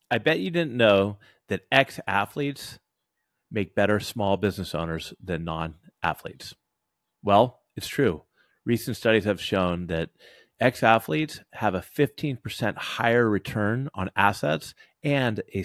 I bet you didn't know that ex-athletes make better small business owners than non-athletes. Well, it's true. Recent studies have shown that ex-athletes have a 15% higher return on assets and a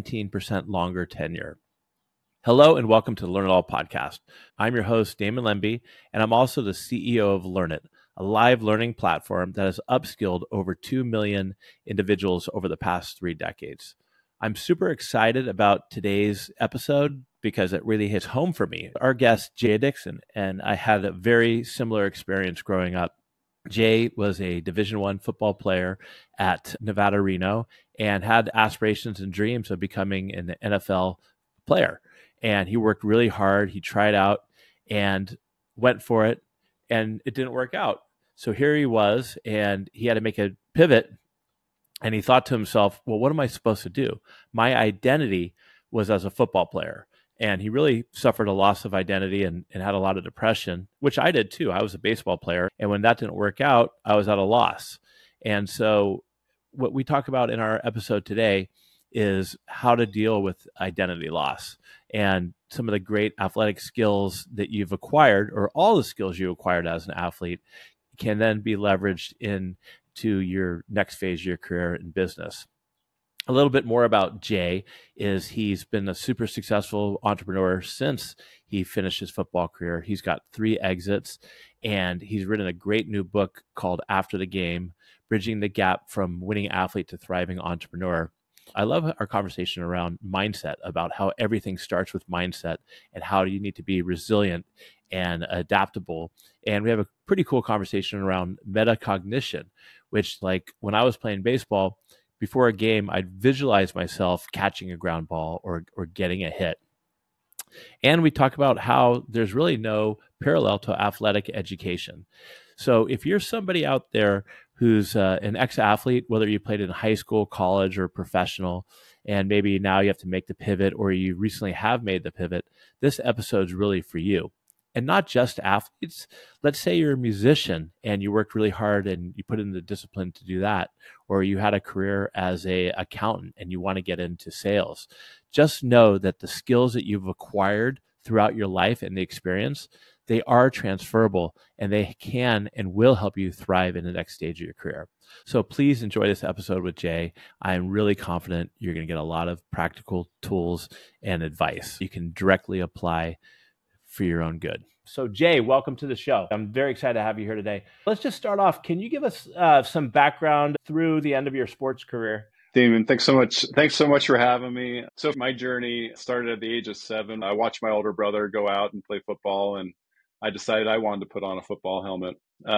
17% longer tenure. Hello and welcome to the Learn It All podcast. I'm your host, Damon Lemby, and I'm also the CEO of Learn It, a live learning platform that has upskilled over 2 million individuals over the past 3 decades. I'm super excited about today's episode because it really hits home for me. Our guest, Jay Dixon, and I had a very similar experience growing up. Jay was a Division I football player at Nevada Reno and had aspirations and dreams of becoming an NFL player. And he worked really hard. He tried out and went for it, and it didn't work out. So here he was, and he had to make a pivot. And he thought to himself, well, what am I supposed to do? My identity was as a football player. And he really suffered a loss of identity and had a lot of depression, which I did too. I was a baseball player. And when that didn't work out, I was at a loss. And so, what we talk about in our episode today is how to deal with identity loss and some of the great athletic skills that you've acquired, or all the skills you acquired as an athlete, can then be leveraged into your next phase of your career in business. A little bit more about Jay is he's been a super successful entrepreneur since he finished his football career. He's got 3 exits, and he's written a great new book called After the Game, Bridging the Gap from Winning Athlete to Thriving Entrepreneur. I love our conversation around mindset, about how everything starts with mindset and how you need to be resilient and adaptable. And we have a pretty cool conversation around metacognition, which, like when I was playing baseball, before a game, I'd visualize myself catching a ground ball or getting a hit. And we talk about how there's really no parallel to athletic education. So if you're somebody out there who's an ex-athlete, whether you played in high school, college, or professional, and maybe now you have to make the pivot or you recently have made the pivot, this episode's really for you. And not just athletes. Let's say you're a musician and you worked really hard and you put in the discipline to do that, or you had a career as a accountant and you want to get into sales. Just know that the skills that you've acquired throughout your life and the experience, they are transferable, and they can and will help you thrive in the next stage of your career. So please enjoy this episode with Jay. I'm really confident you're going to get a lot of practical tools and advice you can directly apply for your own good. So Jay, welcome to the show. I'm very excited to have you here today. Let's just start off. Can you give us some background through the end of your sports career? Damon, thanks so much. Thanks so much for having me. So my journey started at the age of 7. I watched my older brother go out and play football, and I decided I wanted to put on a football helmet.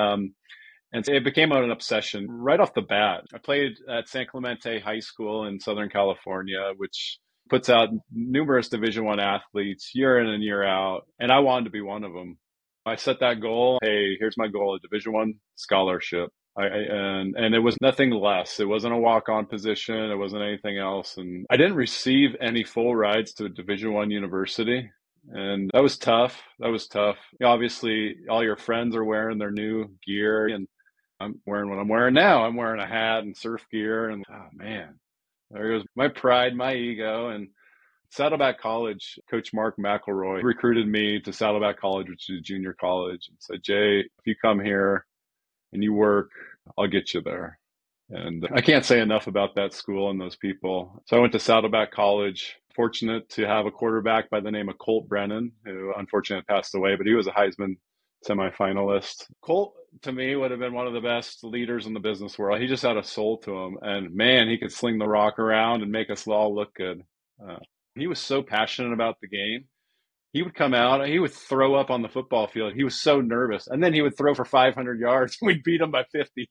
And so it became an obsession right off the bat. I played at San Clemente High School in Southern California, which puts out numerous Division I athletes year in and year out, and I wanted to be one of them. I set that goal. Hey, here's my goal: a Division I scholarship. And it was nothing less. It wasn't a walk-on position. It wasn't anything else. And I didn't receive any full rides to a Division I university. And that was tough. Obviously, all your friends are wearing their new gear, and I'm wearing what I'm wearing now. I'm wearing a hat and surf gear. And oh man, there goes my pride, my ego. And Saddleback College, Coach Mark McElroy recruited me to Saddleback College, which is a junior college, and said, Jay, if you come here and you work, I'll get you there. And I can't say enough about that school and those people. So I went to Saddleback College, fortunate to have a quarterback by the name of Colt Brennan, who unfortunately passed away, but he was a Heisman semifinalist. Colt, to me, would have been one of the best leaders in the business world. He just had a soul to him. And man, he could sling the rock around and make us all look good. He was so passionate about the game. He would come out, he would throw up on the football field. He was so nervous. And then he would throw for 500 yards. We'd beat him by 50.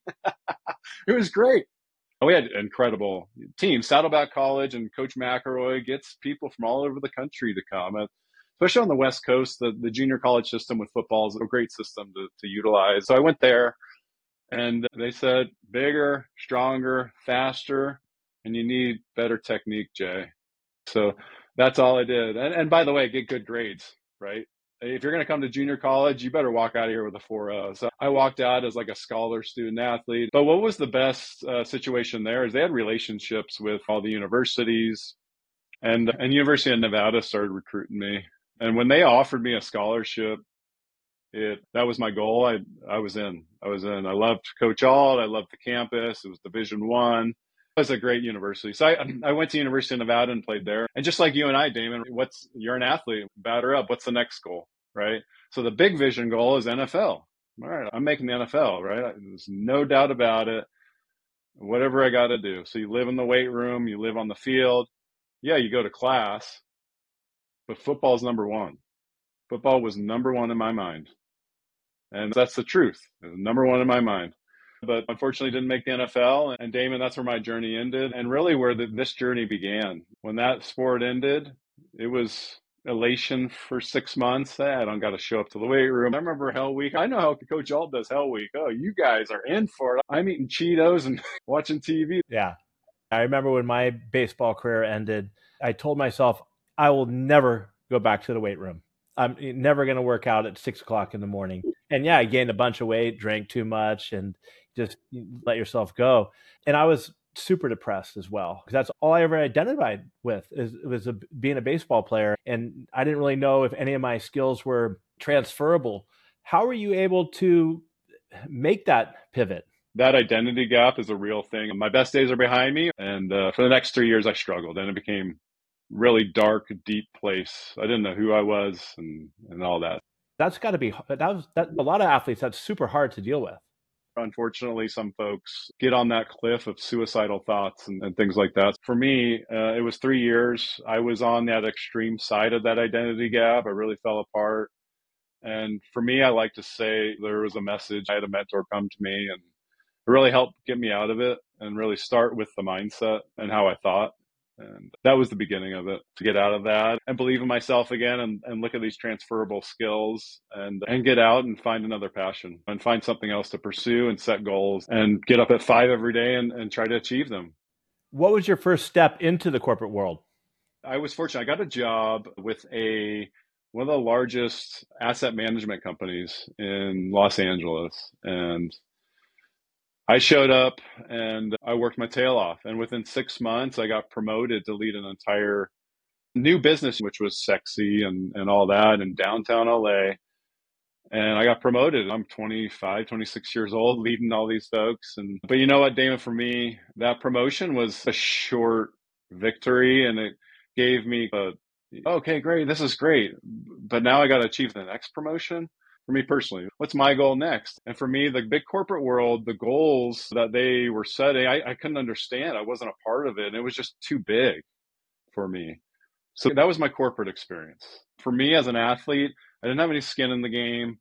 It was great. We had an incredible team. Saddleback College and Coach McElroy gets people from all over the country to come. Especially on the West Coast, the junior college system with football is a great system to utilize. So I went there, and they said, bigger, stronger, faster, and you need better technique, Jay. So that's all I did. And by the way, get good grades, right? if you're going to come to junior college, you better walk out of here with a 4.0. So I walked out as like a scholar student athlete. But what was the best situation there is they had relationships with all the universities, and University of Nevada started recruiting me. And when they offered me a scholarship, that was my goal. I was in. I loved Coach Alt. I loved the campus. It was Division I. It was a great university. So I went to University of Nevada and played there. And just like you and I, Damon, you're an athlete, batter up. What's the next goal, right? So the big vision goal is NFL. All right, I'm making the NFL, right? There's no doubt about it. Whatever I got to do. So you live in the weight room, you live on the field. Yeah, you go to class, but football's number one. Football was number one in my mind. And that's the truth. It was number one in my mind. But unfortunately didn't make the NFL. And Damon, that's where my journey ended. And really where this journey began. When that sport ended, it was elation for 6 months. I don't got to show up to the weight room. I remember Hell Week. I know how Coach Alt does Hell Week. Oh, you guys are in for it. I'm eating Cheetos and watching TV. Yeah. I remember when my baseball career ended, I told myself, I will never go back to the weight room. I'm never going to work out at 6 o'clock in the morning. And yeah, I gained a bunch of weight, drank too much, and just let yourself go. And I was super depressed as well, because that's all I ever identified with was being a baseball player. And I didn't really know if any of my skills were transferable. How were you able to make that pivot? That identity gap is a real thing. My best days are behind me. And for the next 3 years, I struggled. And it became really dark, deep place. I didn't know who I was and all that. That's got to be, a lot of athletes, that's super hard to deal with. Unfortunately, some folks get on that cliff of suicidal thoughts and things like that. For me, it was 3 years. I was on that extreme side of that identity gap. I really fell apart. And for me, I like to say there was a message. I had a mentor come to me and it really helped get me out of it and really start with the mindset and how I thought. And that was the beginning of it, to get out of that and believe in myself again and look at these transferable skills and get out and find another passion and find something else to pursue and set goals and get up at 5 every day and try to achieve them. What was your first step into the corporate world? I was fortunate. I got a job with one of the largest asset management companies in Los Angeles. And I showed up and I worked my tail off. And within 6 months, I got promoted to lead an entire new business, which was sexy and all that in downtown LA. And I got promoted. I'm 25, 26 years old, leading all these folks. But you know what, Damon, for me, that promotion was a short victory. And it gave me okay, great, this is great. But now I got to achieve the next promotion. For me personally, what's my goal next? And for me, the big corporate world, the goals that they were setting, I couldn't understand. I wasn't a part of it. And it was just too big for me. So that was my corporate experience. For me as an athlete, I didn't have any skin in the game.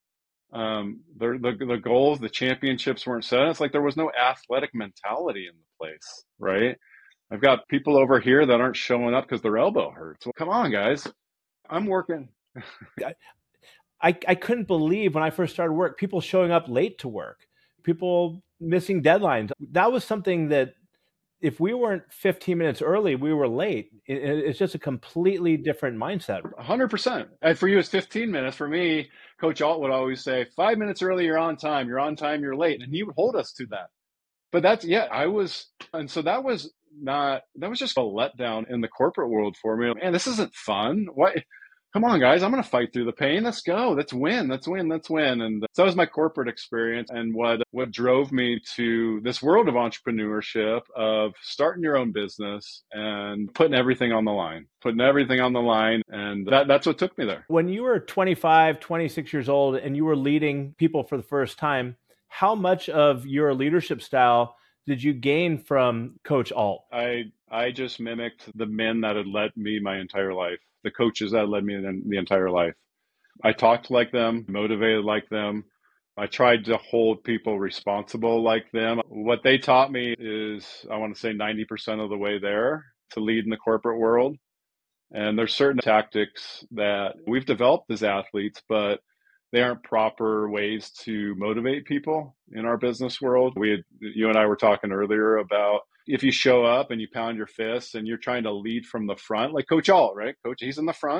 The goals, the championships weren't set. It's like there was no athletic mentality in the place, right? I've got people over here that aren't showing up because their elbow hurts. Well, come on, guys. I'm working. I couldn't believe when I first started work, people showing up late to work, people missing deadlines. That was something that if we weren't 15 minutes early, we were late. It's just a completely different mindset. 100%. And for you, it's 15 minutes. For me, Coach Alt would always say, 5 minutes early, you're on time. You're on time, you're late. And he would hold us to that. But and so that was just a letdown in the corporate world for me. Man, this isn't fun. What? Come on, guys, I'm going to fight through the pain. Let's go. Let's win. And so that was my corporate experience and what drove me to this world of entrepreneurship, of starting your own business and putting everything on the line. And that's what took me there. When you were 25, 26 years old and you were leading people for the first time, how much of your leadership style did you gain from Coach Alt? I just mimicked the men that had led me my entire life, the coaches that led me in the entire life. I talked like them, motivated like them. I tried to hold people responsible like them. What they taught me is, I want to say 90% of the way there to lead in the corporate world. And there's certain tactics that we've developed as athletes, but they aren't proper ways to motivate people in our business world. You and I were talking earlier about if you show up and you pound your fists and you're trying to lead from the front, like Coach Alt, right? Coach, he's in the front.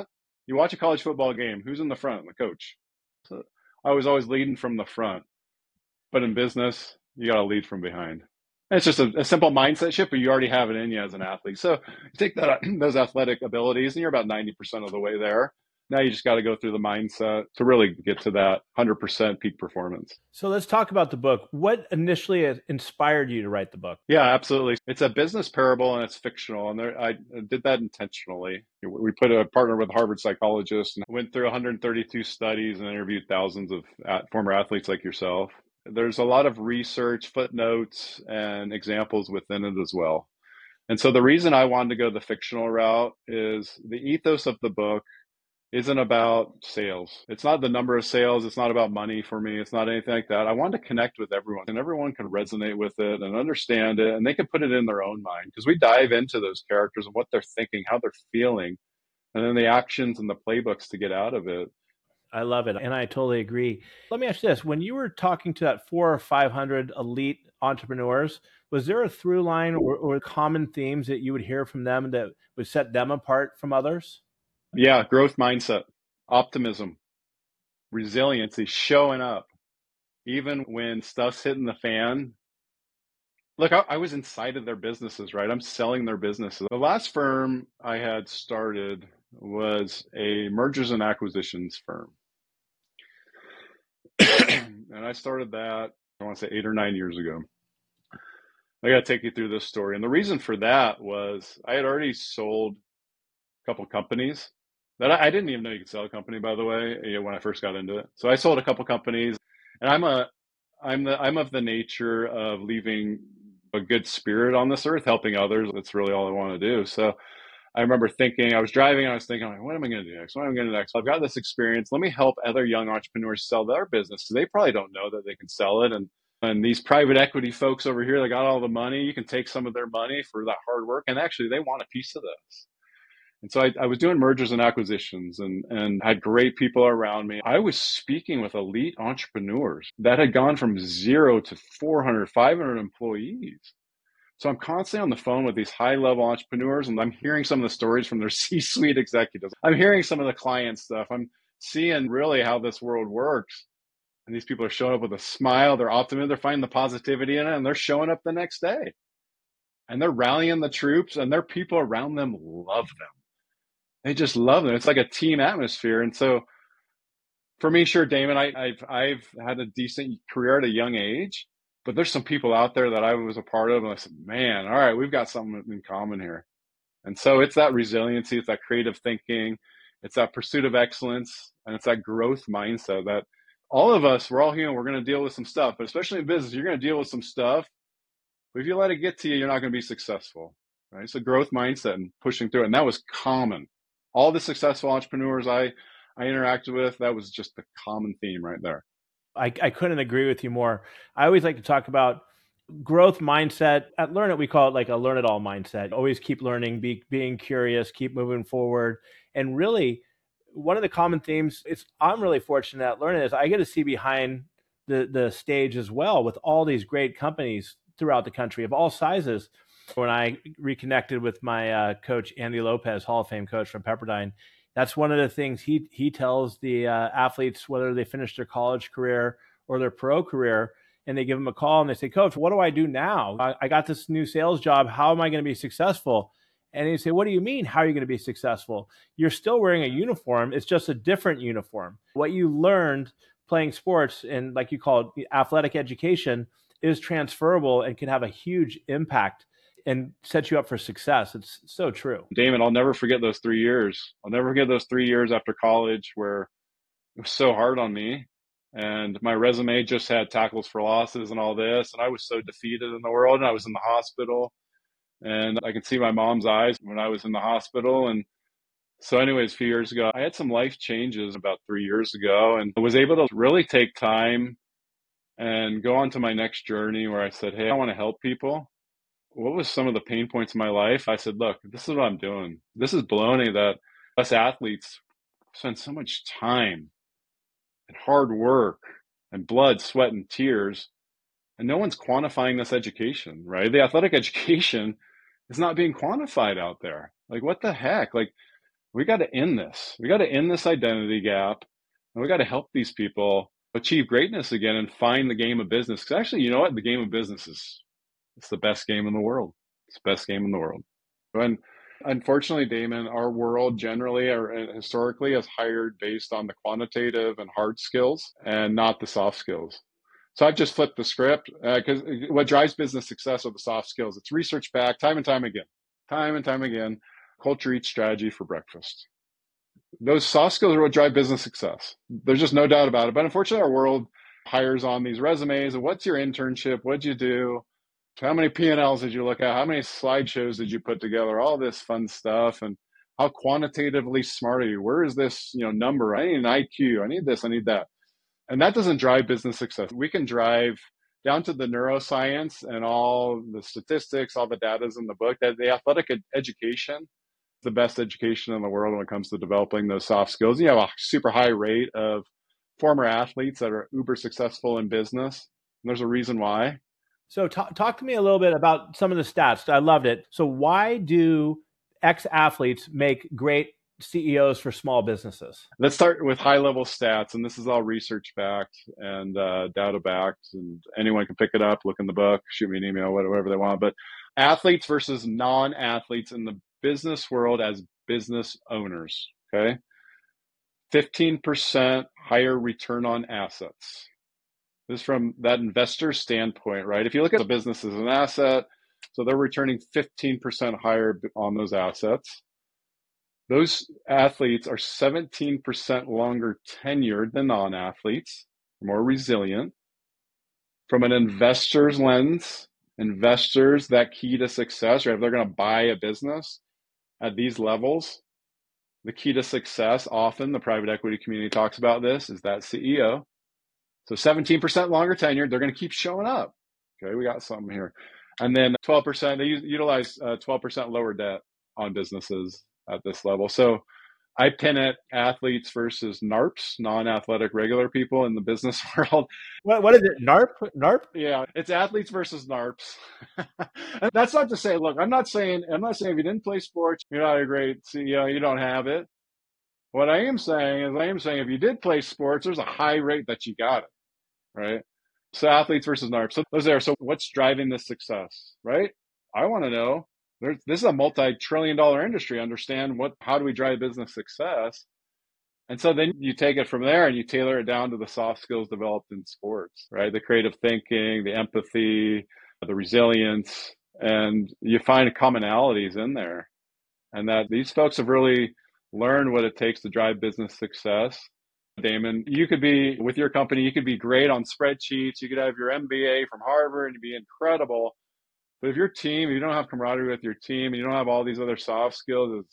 You watch a college football game, who's in the front? The coach. So I was always leading from the front. But in business, you got to lead from behind. And it's just a simple mindset shift, but you already have it in you as an athlete. So you take that those athletic abilities, and you're about 90% of the way there. Now you just got to go through the mindset to really get to that 100% peak performance. So let's talk about the book. What initially inspired you to write the book? Yeah, absolutely. It's a business parable and it's fictional. And I did that intentionally. We put a partner with a Harvard psychologist and went through 132 studies and interviewed thousands of former athletes like yourself. There's a lot of research, footnotes, and examples within it as well. And so the reason I wanted to go the fictional route is the ethos of the book isn't about sales. It's not the number of sales. It's not about money for me. It's not anything like that. I want to connect with everyone and everyone can resonate with it and understand it and they can put it in their own mind because we dive into those characters and what they're thinking, how they're feeling, and then the actions and the playbooks to get out of it. I love it. And I totally agree. Let me ask you this. When you were talking to that 400 or 500 elite entrepreneurs, was there a through line or common themes that you would hear from them that would set them apart from others? Yeah, growth mindset, optimism, resiliency, showing up. Even when stuff's hitting the fan, look, I was inside of their businesses, right? I'm selling their businesses. The last firm I had started was a mergers and acquisitions firm. And I started that, I want to say 8 or 9 years ago. I got to take you through this story. And the reason for that was I had already sold a couple companies that I didn't even know you could sell a company, by the way, when I first got into it. So I sold a couple companies and I'm of the nature of leaving a good spirit on this earth, helping others. That's really all I want to do. So I remember thinking, I was driving and I was thinking, like, what am I going to do next? What am I going to do next? I've got this experience. Let me help other young entrepreneurs sell their business. So they probably don't know that they can sell it. And these private equity folks over here, they got all the money. You can take some of their money for that hard work. And actually, they want a piece of this. And so I was doing mergers and acquisitions and had great people around me. I was speaking with elite entrepreneurs that had gone from 0 to 400, 500 employees. So I'm constantly on the phone with these high-level entrepreneurs, and I'm hearing some of the stories from their C-suite executives. I'm hearing some of the client stuff. I'm seeing really how this world works. And these people are showing up with a smile. They're optimistic. They're finding the positivity in it, and they're showing up the next day. And they're rallying the troops, and their people around them love them. They just love them. It's like a team atmosphere. And so for me, sure, Damon, I've had a decent career at a young age, but there's some people out there that I was a part of, and I said, man, all right, we've got something in common here. And so it's that resiliency, it's that creative thinking, it's that pursuit of excellence, and it's that growth mindset that all of us, we're all human, we're going to deal with some stuff, but especially in business, you're going to deal with some stuff. But if you let it get to you, you're not going to be successful, right? So growth mindset and pushing through it. And that was common. All the successful entrepreneurs I interacted with, that was just the common theme right there. I couldn't agree with you more. I always like to talk about growth mindset. At Learn It, we call it like a learn it all mindset. Always keep learning, being curious, keep moving forward. And really, one of the common themes I'm really fortunate at Learn It is I get to see behind the stage as well with all these great companies throughout the country of all sizes. When I reconnected with my coach, Andy Lopez, Hall of Fame coach from Pepperdine, that's one of the things he tells the athletes, whether they finish their college career or their pro career, and they give him a call and they say, Coach, what do I do now? I got this new sales job. How am I going to be successful? And he say, what do you mean? How are you going to be successful? You're still wearing a uniform. It's just a different uniform. What you learned playing sports and, like you call it, athletic education is transferable and can have a huge impact and set you up for success. It's so true. Damon, I'll never forget those 3 years. I'll never forget those 3 years after college where it was so hard on me. And my resume just had tackles for losses and all this. And I was so defeated in the world. And I was in the hospital. And I could see my mom's eyes when I was in the hospital. And so anyways, a few years ago, I had some life changes about 3 years ago. And I was able to really take time and go on to my next journey where I said, hey, I want to help people. What was some of the pain points in my life? I said, look, this is what I'm doing. This is baloney that us athletes spend so much time and hard work and blood, sweat, and tears, and no one's quantifying this education, right? The athletic education is not being quantified out there. Like, what the heck? Like, We got to end this. We got to end this identity gap, and we got to help these people achieve greatness again and find the game of business. Because actually, you know what? The game of business is it's the best game in the world. It's the best game in the world. And unfortunately, Damon, our world generally or historically has hired based on the quantitative and hard skills and not the soft skills. So I've just flipped the script because what drives business success are the soft skills. It's research backed time and time again, time and time again. Culture eats strategy for breakfast. Those soft skills are what drive business success. There's just no doubt about it. But unfortunately, our world hires on these resumes. And what's your internship? What'd you do? How many P&Ls did you look at? How many slideshows did you put together? All this fun stuff. And how quantitatively smart are you? Where is this, number? I need an IQ. I need this. I need that. And that doesn't drive business success. We can drive down to the neuroscience and all the statistics, all the data is in the book, that the athletic education, the best education in the world when it comes to developing those soft skills. You have a super high rate of former athletes that are uber successful in business. And there's a reason why. So talk to me a little bit about some of the stats. I loved it. So why do ex-athletes make great CEOs for small businesses? Let's start with high-level stats, and this is all research-backed and data-backed, and anyone can pick it up, look in the book, shoot me an email, whatever they want. But athletes versus non-athletes in the business world as business owners, okay? 15% higher return on assets. This is from that investor standpoint, right? If you look at the business as an asset, so they're returning 15% higher on those assets. Those athletes are 17% longer tenured than non-athletes, more resilient. From an investor's lens, investors, that key to success, right? If they're going to buy a business at these levels, the key to success, often the private equity community talks about this, is that CEO. So 17% longer tenured, they're going to keep showing up. Okay, we got something here. And then 12%, they utilize 12% lower debt on businesses at this level. So I pin it athletes versus NARPs, non-athletic regular people in the business world. What is it? NARP? Yeah, it's athletes versus NARPs. And that's not to say, look, I'm not saying if you didn't play sports, you're not a great CEO, you don't have it. What I am saying if you did play sports, there's a high rate that you got it, right? So athletes versus NARPs. So those there. So what's driving this success, right? I want to know. This is a multi-trillion-dollar industry. Understand how do we drive business success? And so then you take it from there and you tailor it down to the soft skills developed in sports, right? The creative thinking, the empathy, the resilience, and you find commonalities in there. And that these folks have really learned what it takes to drive business success. Damon, you could be with your company, you could be great on spreadsheets. You could have your MBA from Harvard and be incredible. But if you don't have camaraderie with your team, and you don't have all these other soft skills,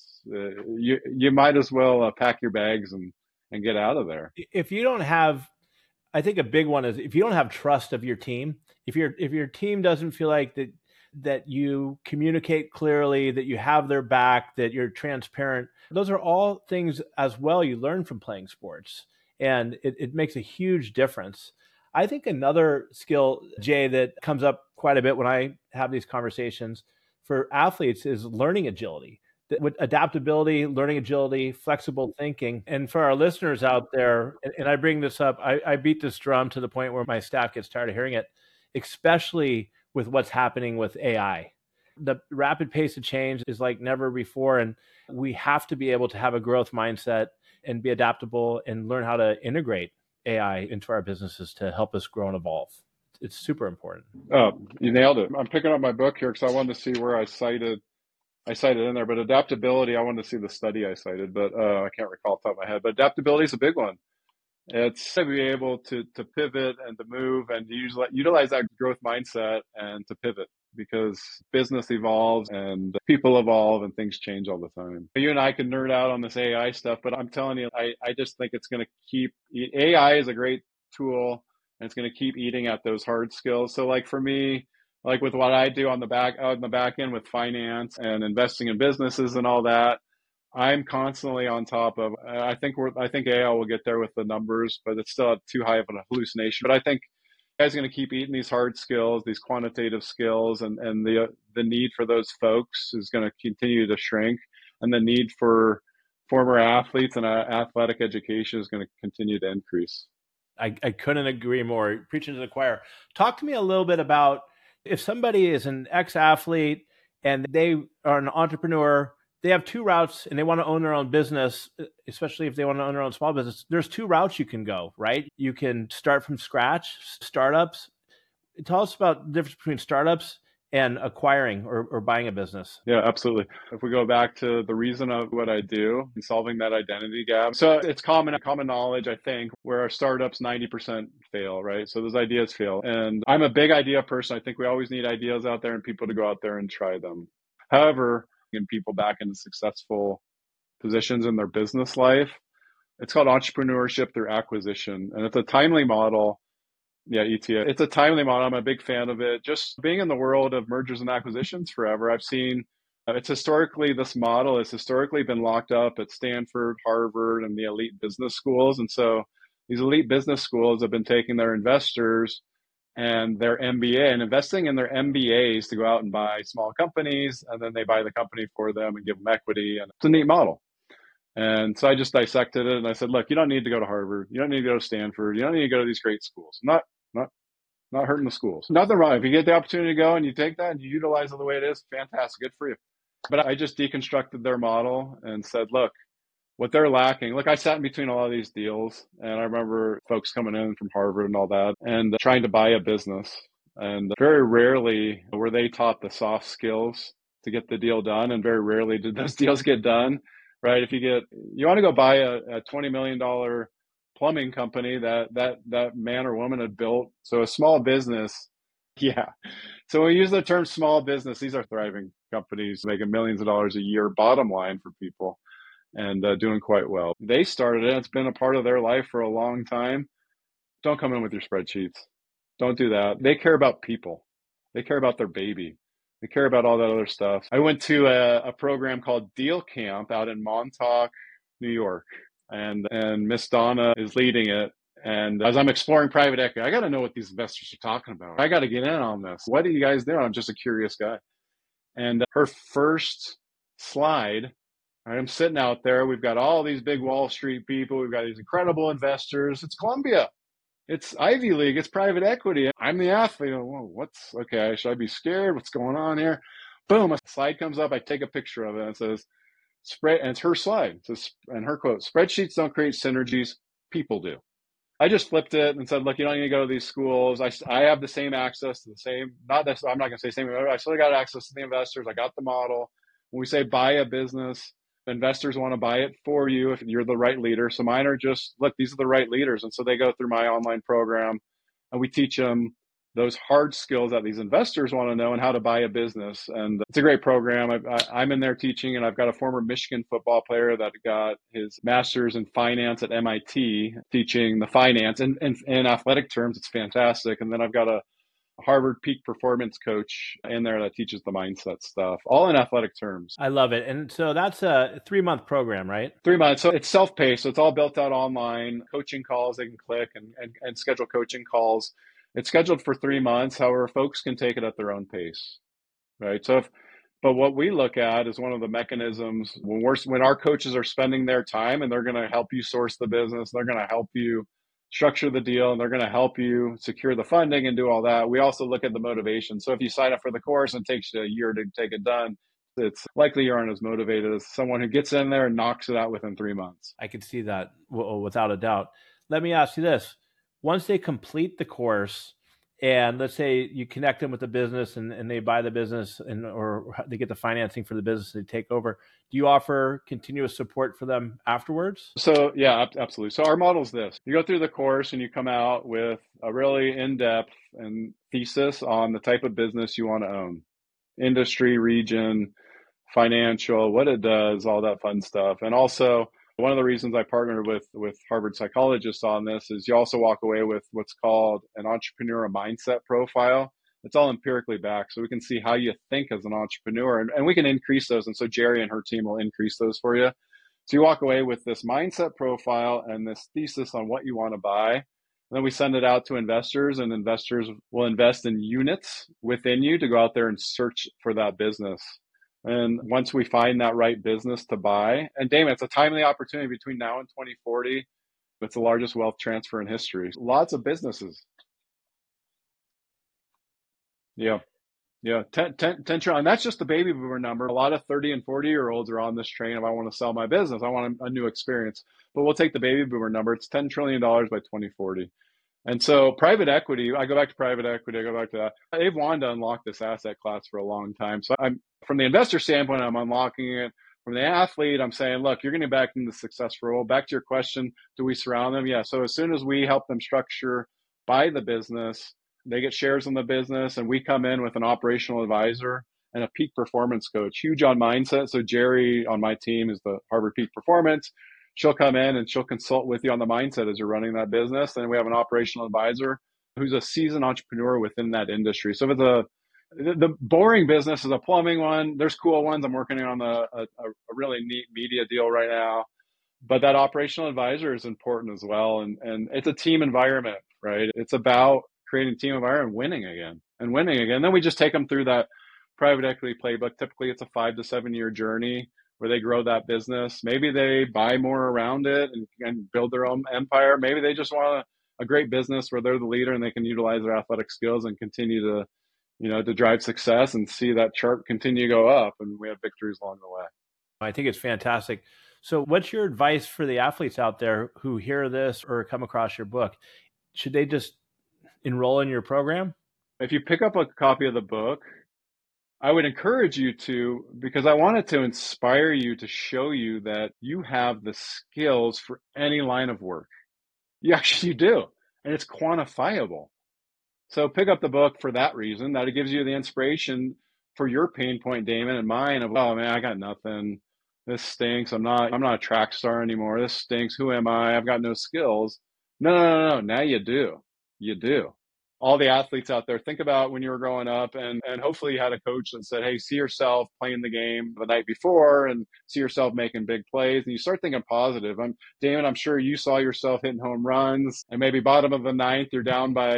you might as well pack your bags and get out of there. If you don't have, I think a big one is if you don't have trust of your team, if your team doesn't feel like that you communicate clearly, that you have their back, that you're transparent, those are all things as well you learn from playing sports. And it makes a huge difference. I think another skill, Jay, that comes up quite a bit when I have these conversations for athletes is learning agility. With adaptability, learning agility, flexible thinking. And for our listeners out there, and I bring this up, I beat this drum to the point where my staff gets tired of hearing it, especially with what's happening with AI. The rapid pace of change is like never before. And we have to be able to have a growth mindset and be adaptable and learn how to integrate AI into our businesses to help us grow and evolve. It's super important. Oh, you nailed it. I'm picking up my book here because I wanted to see where I cited in there, but adaptability, I wanted to see the study I cited, but I can't recall off the top of my head. But adaptability is a big one. It's to be able to pivot and to move and to utilize that growth mindset and to pivot because business evolves and people evolve and things change all the time. You and I can nerd out on this AI stuff, but I'm telling you, I just think it's going to keep, AI is a great tool and it's going to keep eating at those hard skills. So like for me, like with what I do on the back end with finance and investing in businesses and all that, I'm constantly on top of. I think AI will get there with the numbers, but it's still too high of a hallucination. But I think AI is going to keep eating these hard skills, these quantitative skills, and the need for those folks is going to continue to shrink, and the need for former athletes, and athletic education is going to continue to increase. I couldn't agree more. Preaching to the choir. Talk to me a little bit about if somebody is an ex-athlete and they are an entrepreneur, they have two routes and they want to own their own business, especially if they want to own their own small business. There's two routes you can go, right? You can start from scratch, startups. Tell us about the difference between startups and acquiring or buying a business. Yeah, absolutely. If we go back to the reason of what I do and solving that identity gap. So it's common knowledge, I think, where our startups 90% fail, right? So those ideas fail. And I'm a big idea person. I think we always need ideas out there and people to go out there and try them. However, getting people back into successful positions in their business life, it's called entrepreneurship through acquisition. And it's a timely model. Yeah, ETF. It's a timely model. I'm a big fan of it. Just being in the world of mergers and acquisitions forever, I've seen this model has historically been locked up at Stanford, Harvard, and the elite business schools. And so these elite business schools have been taking their investors and their MBA and investing in their MBAs to go out and buy small companies. And then they buy the company for them and give them equity. And it's a neat model. And so I just dissected it and I said, look, you don't need to go to Harvard. You don't need to go to Stanford. You don't need to go to these great schools. Not hurting the schools. Nothing wrong. If you get the opportunity to go and you take that and you utilize it the way it is, fantastic. Good for you. But I just deconstructed their model and said, look, what they're lacking. Look, I sat in between a lot of these deals and I remember folks coming in from Harvard and all that and trying to buy a business. And very rarely were they taught the soft skills to get the deal done. And very rarely did those deals get done, right? If you want to go buy a $20 million plumbing company that man or woman had built. So a small business. Yeah. So when we use the term small business, these are thriving companies making millions of dollars a year, bottom line for people, and doing quite well. They started it. It's been a part of their life for a long time. Don't come in with your spreadsheets. Don't do that. They care about people. They care about their baby. They care about all that other stuff. I went to a program called Deal Camp out in Montauk, New York, and Miss Donna is leading it. And as I'm exploring private equity, I got to know what these investors are talking about. I got to get in on this. What are you guys doing? I'm just a curious guy. And her first slide, I'm sitting out there. We've got all these big Wall Street people. We've got these incredible investors. It's Columbia. It's Ivy League. It's private equity. I'm the athlete. Whoa, okay? Should I be scared? What's going on here? Boom, a slide comes up. I take a picture of it and it says, and it's her slide. It says, and her quote, spreadsheets don't create synergies. People do. I just flipped it and said, look, you don't need to go to these schools. I have the same access to the same, not that I'm not going to say same, I still got access to the investors. I got the model. When we say buy a business, investors want to buy it for you if you're the right leader. So mine are just, look, these are the right leaders. And so they go through my online program and we teach them those hard skills that these investors want to know and how to buy a business. And it's a great program. I'm in there teaching, and I've got a former Michigan football player that got his master's in finance at MIT, teaching the finance. And in athletic terms, it's fantastic. And then I've got a Harvard peak performance coach in there that teaches the mindset stuff, all in athletic terms. I love it. And so that's a 3-month program, right? 3 months. So it's self-paced. So it's all built out online, coaching calls. They can click and schedule coaching calls. It's scheduled for 3 months. However, folks can take it at their own pace, right? But what we look at is one of the mechanisms when our coaches are spending their time and they're going to help you source the business, they're going to help you structure the deal, and they're going to help you secure the funding and do all that. We also look at the motivation. So if you sign up for the course and it takes you a year to take it done, it's likely you aren't as motivated as someone who gets in there and knocks it out within 3 months. I can see that without a doubt. Let me ask you this. Once they complete the course, and let's say you connect them with the business and they buy the business or they get the financing for the business they take over, do you offer continuous support for them afterwards? So yeah, absolutely. So our model is this. You go through the course and you come out with a really in-depth and thesis on the type of business you want to own. Industry, region, financial, what it does, all that fun stuff. And also, one of the reasons I partnered with Harvard psychologists on this is you also walk away with what's called an entrepreneur mindset profile. It's all empirically backed, so we can see how you think as an entrepreneur, and we can increase those. And so Jerry and her team will increase those for you. So you walk away with this mindset profile and this thesis on what you want to buy. And then we send it out to investors, and investors will invest in units within you to go out there and search for that business. And once we find that right business to buy, and Damon, it's a timely opportunity between now and 2040. It's the largest wealth transfer in history. Lots of businesses. Yeah. Yeah, 10 trillion. And that's just the baby boomer number. A lot of 30 and 40-year-olds are on this train of, I want to sell my business. I want a new experience. But we'll take the baby boomer number. It's $10 trillion by 2040. And so private equity, I go back to private equity, I go back to that. They've wanted to unlock this asset class for a long time. So I'm, from the investor standpoint, I'm unlocking it. From the athlete, I'm saying, look, you're getting back into the success role. Back to your question, do we surround them? Yeah. So as soon as we help them structure, buy the business, they get shares in the business, and we come in with an operational advisor and a peak performance coach, huge on mindset. So Jerry on my team is the Harvard Peak Performance. She'll come in and she'll consult with you on the mindset as you're running that business. And we have an operational advisor who's a seasoned entrepreneur within that industry. So if it's the boring business is a plumbing one, there's cool ones. I'm working on a really neat media deal right now. But that operational advisor is important as well. And it's a team environment, right? It's about creating a team environment, winning again and winning again. Then we just take them through that private equity playbook. Typically, it's a 5 to 7 year journey where they grow that business. Maybe they buy more around it and build their own empire. Maybe they just want a great business where they're the leader and they can utilize their athletic skills and continue to drive success and see that chart continue to go up. And we have victories along the way. I think it's fantastic. So what's your advice for the athletes out there who hear this or come across your book? Should they just enroll in your program? If you pick up a copy of the book, I would encourage you to, because I wanted to inspire you to show you that you have the skills for any line of work. You actually do. And it's quantifiable. So pick up the book for that reason, that it gives you the inspiration for your pain point, Damon, and mine of, oh man, I got nothing. This stinks. I'm not a track star anymore. This stinks. Who am I? I've got no skills. No. Now you do. You do. All the athletes out there, think about when you were growing up and hopefully you had a coach that said, hey, see yourself playing the game the night before and see yourself making big plays. And you start thinking positive. Damon, I'm sure you saw yourself hitting home runs and maybe bottom of the ninth, you're down by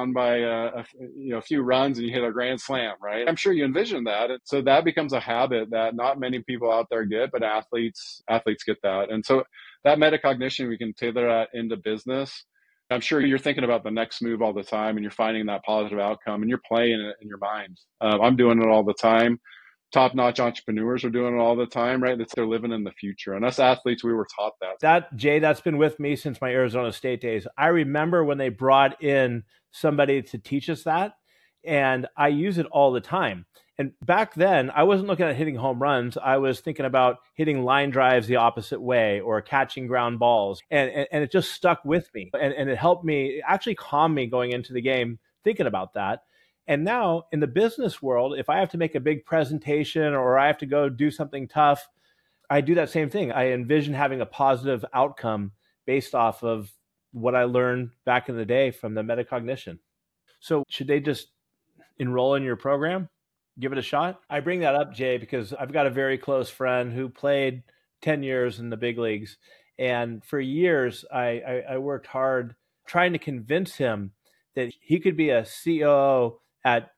a few runs and you hit a grand slam, right? I'm sure you envision that. And so that becomes a habit that not many people out there get, but athletes get that. And so that metacognition, we can tailor that into business. I'm sure you're thinking about the next move all the time and you're finding that positive outcome and you're playing it in your mind. I'm doing it all the time. Top-notch entrepreneurs are doing it all the time, right? They're living in the future. And us athletes, we were taught that. Jay, that's been with me since my Arizona State days. I remember when they brought in somebody to teach us that, and I use it all the time. And back then, I wasn't looking at hitting home runs. I was thinking about hitting line drives the opposite way or catching ground balls. And it just stuck with me. And it helped me, actually calm me going into the game, thinking about that. And now in the business world, if I have to make a big presentation or I have to go do something tough, I do that same thing. I envision having a positive outcome based off of what I learned back in the day from the metacognition. So should they just enroll in your program? Give it a shot? I bring that up, Jay, because I've got a very close friend who played 10 years in the big leagues. And for years, I worked hard trying to convince him that he could be a COO at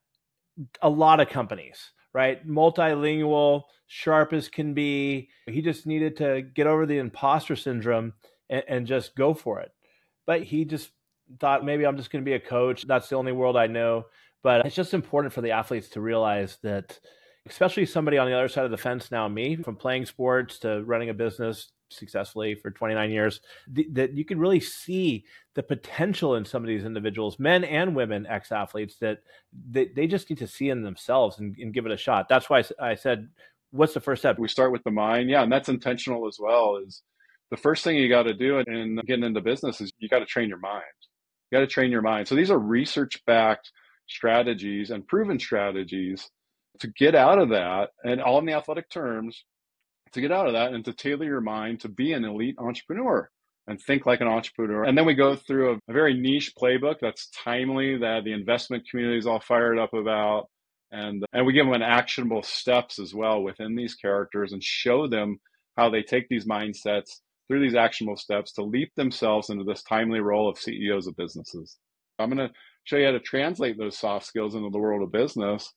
a lot of companies, right? Multilingual, sharp as can be. He just needed to get over the imposter syndrome and just go for it. But he just thought, maybe I'm just going to be a coach. That's the only world I know. But it's just important for the athletes to realize that, especially somebody on the other side of the fence now, me, from playing sports to running a business successfully for 29 years, that you can really see the potential in some of these individuals, men and women, ex-athletes, that they just need to see in themselves and give it a shot. That's why I said, what's the first step? We start with the mind. Yeah, and that's intentional as well. Is the first thing you got to do in getting into business is you got to train your mind. You got to train your mind. So these are research-backed strategies and proven strategies to get out of that, and all in the athletic terms, to get out of that and to tailor your mind to be an elite entrepreneur and think like an entrepreneur. And then we go through a very niche playbook that's timely, that the investment community is all fired up about. And we give them an actionable steps as well within these characters and show them how they take these mindsets through these actionable steps to leap themselves into this timely role of CEOs of businesses. I'm going to show you how to translate those soft skills into the world of business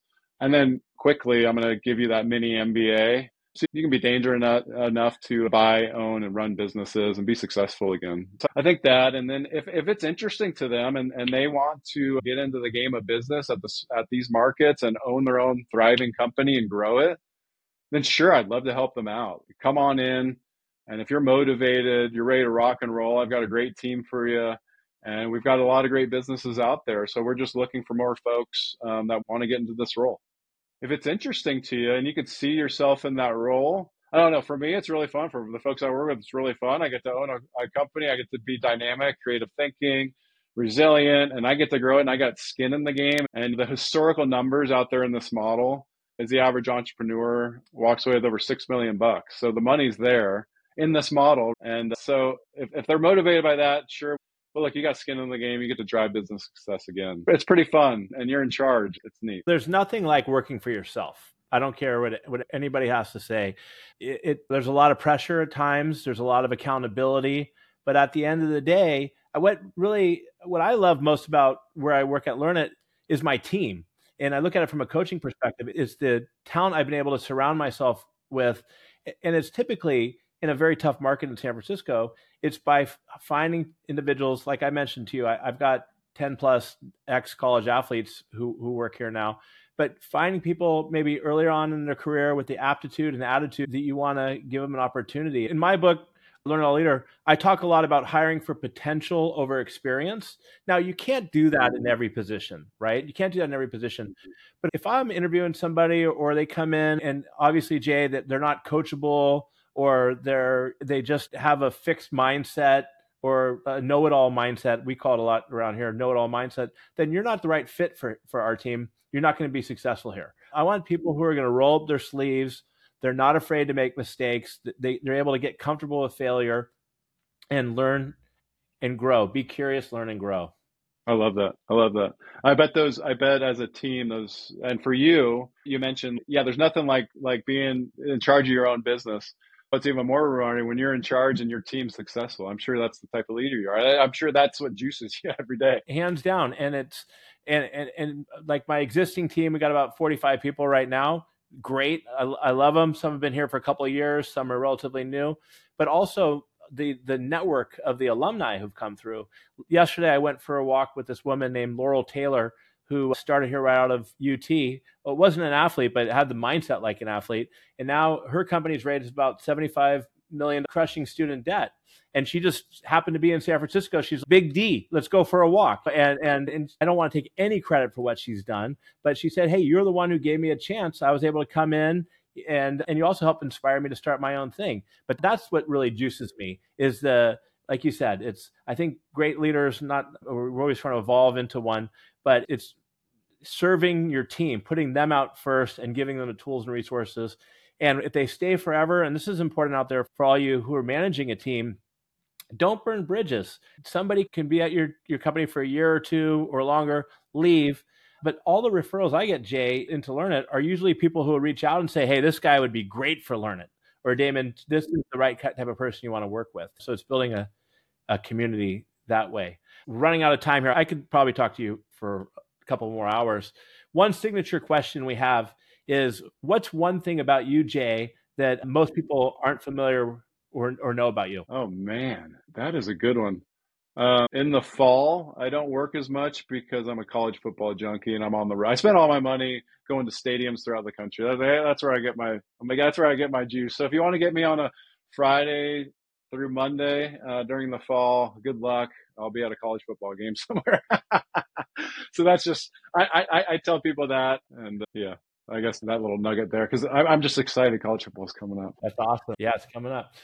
And then quickly, I'm going to give you that mini MBA. So you can be dangerous enough to buy, own, and run businesses and be successful again. So I think that, and then if it's interesting to them and they want to get into the game of business at these markets and own their own thriving company and grow it, then sure, I'd love to help them out. Come on in. And if you're motivated, you're ready to rock and roll, I've got a great team for you. And we've got a lot of great businesses out there. So we're just looking for more folks that want to get into this role. If it's interesting to you and you could see yourself in that role, I don't know. For me, it's really fun. For the folks I work with, it's really fun. I get to own a company. I get to be dynamic, creative thinking, resilient, and I get to grow it. And I got skin in the game. And the historical numbers out there in this model is the average entrepreneur walks away with over $6 million. So the money's there in this model. And so if they're motivated by that, sure. Well, look, you got skin in the game. You get to drive business success again. It's pretty fun, and you're in charge. It's neat. There's nothing like working for yourself. I don't care what anybody has to say. There's a lot of pressure at times. There's a lot of accountability. But at the end of the day, what I love most about where I work at LearnIt is my team. And I look at it from a coaching perspective. It's the talent I've been able to surround myself with. And it's typically in a very tough market in San Francisco. It's by finding individuals, like I mentioned to you, I've got 10 plus ex-college athletes who work here now, but finding people maybe earlier on in their career with the aptitude and the attitude that you want to give them an opportunity. In my book, Learn It All Leader, I talk a lot about hiring for potential over experience. Now, you can't do that in every position, right? You can't do that in every position. But if I'm interviewing somebody or they come in and obviously, Jay, that they're not coachable, or they just have a fixed mindset or a know-it-all mindset. We call it a lot around here, know-it-all mindset. Then you're not the right fit for our team. You're not going to be successful here. I want people who are going to roll up their sleeves. They're not afraid to make mistakes. They're able to get comfortable with failure and learn and grow. Be curious, learn, and grow. I love that. I bet as a team, and for you mentioned, there's nothing like being in charge of your own business. What's even more rewarding when you're in charge and your team's successful. I'm sure that's the type of leader you are. I'm sure that's what juices you every day. Hands down. And it's, and like my existing team, we got about 45 people right now. Great. I love them. Some have been here for a couple of years. Some are relatively new, but also the network of the alumni who've come through. Yesterday, I went for a walk with this woman named Laurel Taylor, who started here right out of UT. Well, wasn't an athlete, but had the mindset like an athlete. And now her company's rated about 75 million, crushing student debt. And she just happened to be in San Francisco. She's Big D. Let's go for a walk. And I don't want to take any credit for what she's done, but she said, hey, you're the one who gave me a chance. I was able to come in and you also helped inspire me to start my own thing. But that's what really juices me is like you said, I think great leaders, we're always trying to evolve into one, but it's serving your team, putting them out first and giving them the tools and resources. And if they stay forever, and this is important out there for all you who are managing a team, don't burn bridges. Somebody can be at your company for a year or two or longer, leave. But all the referrals I get, Jay, into LearnIt are usually people who will reach out and say, hey, this guy would be great for LearnIt. Or Damon, this is the right type of person you want to work with. So it's building a community that way. Running out of time here. I could probably talk to you for a couple more hours. One signature question we have is, what's one thing about you, Jay, that most people aren't familiar or know about you? Oh man, that is a good one. In the fall, I don't work as much because I'm a college football junkie and I'm on the road. I spend all my money going to stadiums throughout the country. That's where I get my juice. So if you want to get me on a Friday through Monday during the fall, good luck. I'll be at a college football game somewhere. So that's just I tell people that, and I guess that little nugget there because I'm just excited. College football is coming up. That's awesome. Yeah, it's coming up.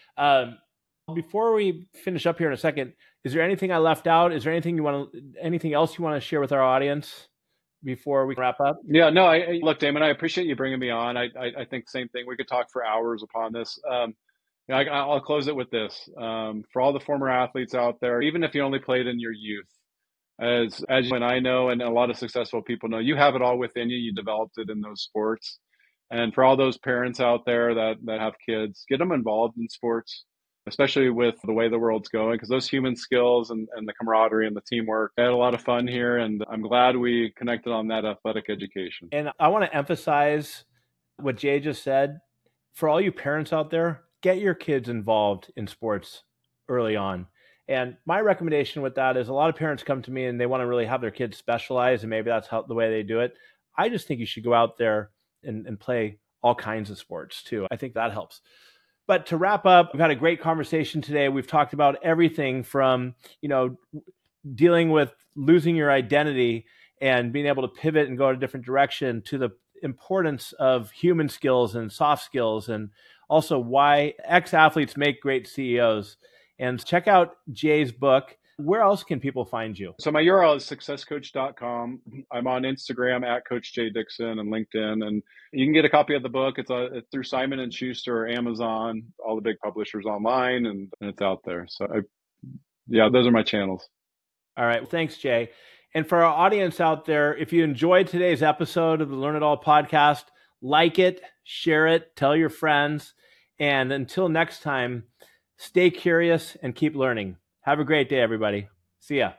Before we finish up here in a second, is there anything I left out? Is there anything else you want to share with our audience before we wrap up? Yeah, no. Look, Damon, I appreciate you bringing me on. I think same thing. We could talk for hours upon this. I'll close it with this. For all the former athletes out there, even if you only played in your youth, as you and I know, and a lot of successful people know, you have it all within you. You developed it in those sports. And for all those parents out there that have kids, get them involved in sports. especially with the way the world's going, because those human skills and the camaraderie and the teamwork. I had a lot of fun here, and I'm glad we connected on that athletic education. And I want to emphasize what Jay just said. For all you parents out there, get your kids involved in sports early on. And my recommendation with that is a lot of parents come to me and they want to really have their kids specialize, and maybe that's the way they do it. I just think you should go out there and play all kinds of sports too. I think that helps. But to wrap up, we've had a great conversation today. We've talked about everything from, dealing with losing your identity and being able to pivot and go in a different direction, to the importance of human skills and soft skills, and also why ex-athletes make great CEOs. And check out Jay's book. Where else can people find you? So my URL is successcoach.com. I'm on Instagram at Coach Jay Dixon and LinkedIn, and you can get a copy of the book. It's through Simon & Schuster or Amazon, all the big publishers online, and it's out there. So those are my channels. All right. Thanks, Jay. And for our audience out there, if you enjoyed today's episode of the Learn It All podcast, like it, share it, tell your friends. And until next time, stay curious and keep learning. Have a great day, everybody. See ya.